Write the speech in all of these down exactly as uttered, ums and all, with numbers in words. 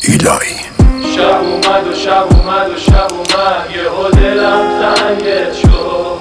ایلایی. شب اومد و شب اومد و شب اومد، یهو دلم تنگت شد.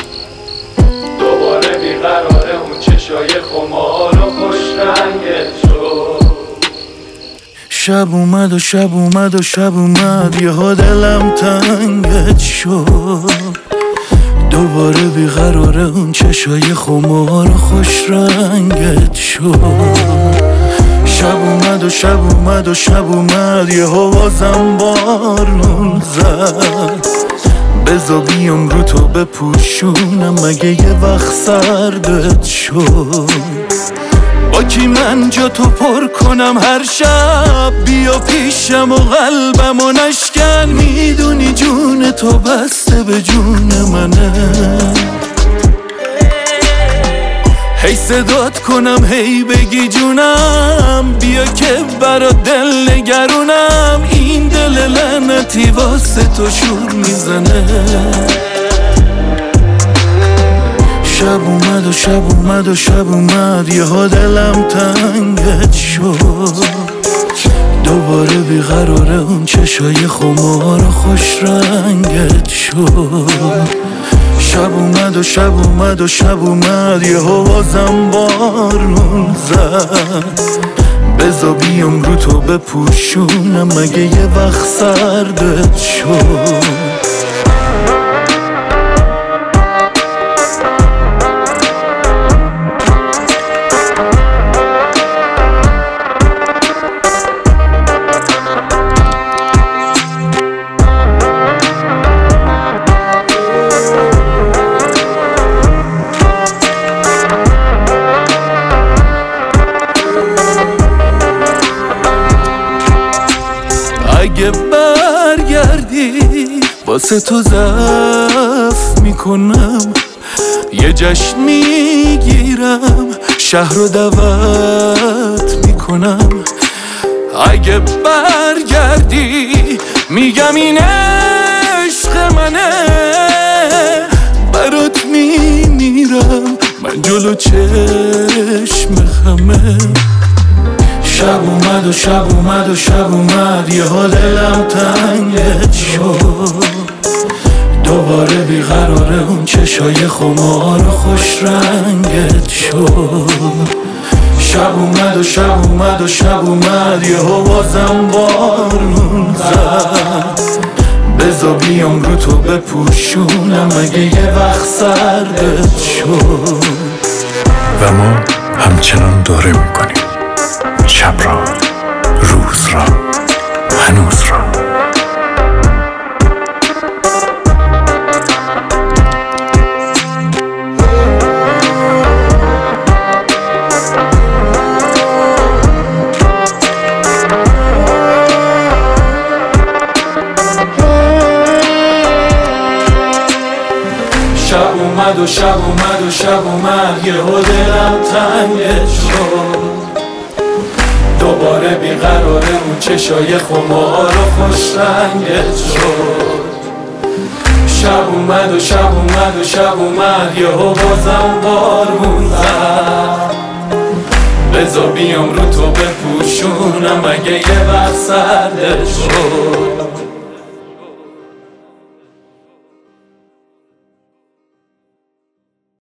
دوباره بیقراره اون چشای خمار و خوش رنگت شد. شب اومد و شب اومد و شب اومد، یهو دلم تنگت شد. دوباره بیقراره اون چشای خمار و خوش رنگت شد. شب اومد و شب اومد و شب اومد، یهو بازم بارون زد. بذار بیام رو تو بپوشونم مگه یه وقت سردت شد. با کی من جا تو پر کنم هر شب، بیا پیشم و قلبم و نشکن. میدونی جون تو بسته به جون منه، هی صدات کنم هی بگی جونم. بیا که برا دل نگرونم، این دل لعنتی واسه تو شور میزنه. شب اومد و شب اومد و شب اومد، یهو دلم تنگت شد. دوباره بیقراره اون چشای خمار و خوش رنگت شد. شب اومد و شب اومد و شب اومد، یهو بازم بارون زد. بذار بیام رو تو بپوشونم مگه یه وقت سردت شد. اگه برگردی واسه تو ضعف میکنم، یه جشن میگیرم شهر رو دعوت میکنم. اگه برگردی میگم این عشق منه، برات میمیرم من جلو چشم خمه. شب اومد و شب اومد و شب اومد، یهو دلم تنگت شد. دوباره بیقراره اون چشای خمار و خوش رنگت شد. شب اومد و شب اومد و شب اومد، یهو بازم بارون زد. بذار بیام رو تو بپوشونم مگه یه وقت سردت شد. و ما همچنان دوره میکنیم، شب را، روز را، هنوز را. شب اومد و شب اومد و شب اومد، یهو دلم تنگت شد. دوباره بیقراره اون چشای خمار و خوش رنگت شد. شب اومد و شب اومد و شب اومد، یهو بازم بارون زد. بذار بیام رو تو بپوشونم مگه یه وقت سردت شد.